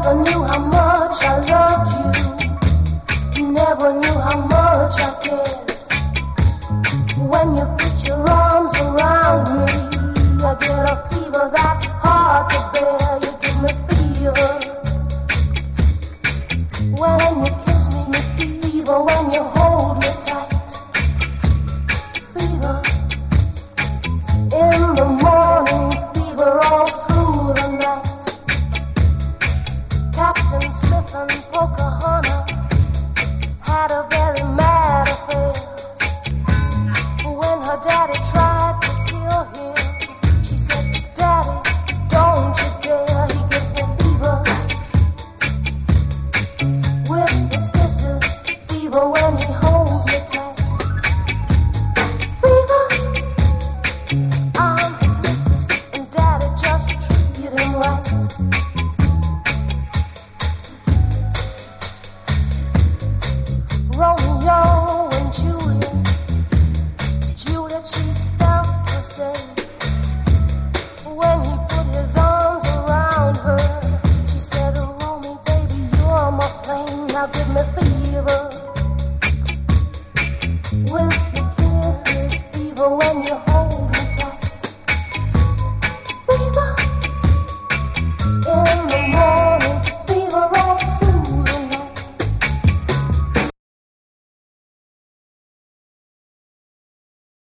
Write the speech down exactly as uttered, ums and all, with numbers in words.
never knew how much I loved you. You never knew how much I cared. When you put your arms around me, I get a fever that's hard